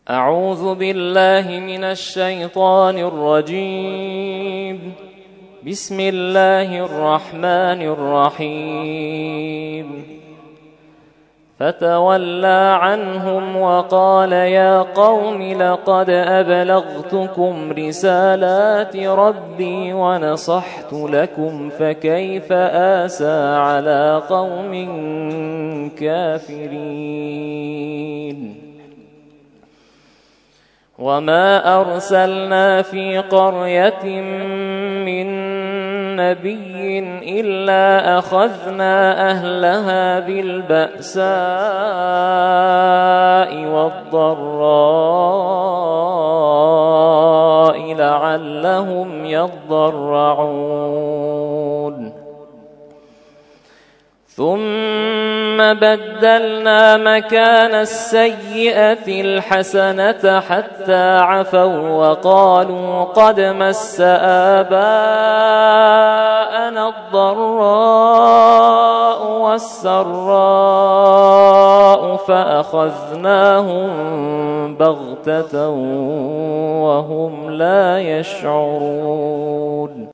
أعوذ بالله من الشيطان الرجيم. بسم الله الرحمن الرحيم. فتولى عنهم وقال يا قوم لقد أبلغتكم رسالات ربي ونصحت لكم فكيف آسى على قوم كافرين. وما أرسلنا في قرية من نبي إلا أخذنا أهلها بالبأساء والضراء لعلهم يضرعون. ثم بدلنا مكان السيئة الحسنة حتى عفوا وقالوا قد مس آباءنا الضراء والسراء فأخذناهم بغتة وهم لا يشعرون.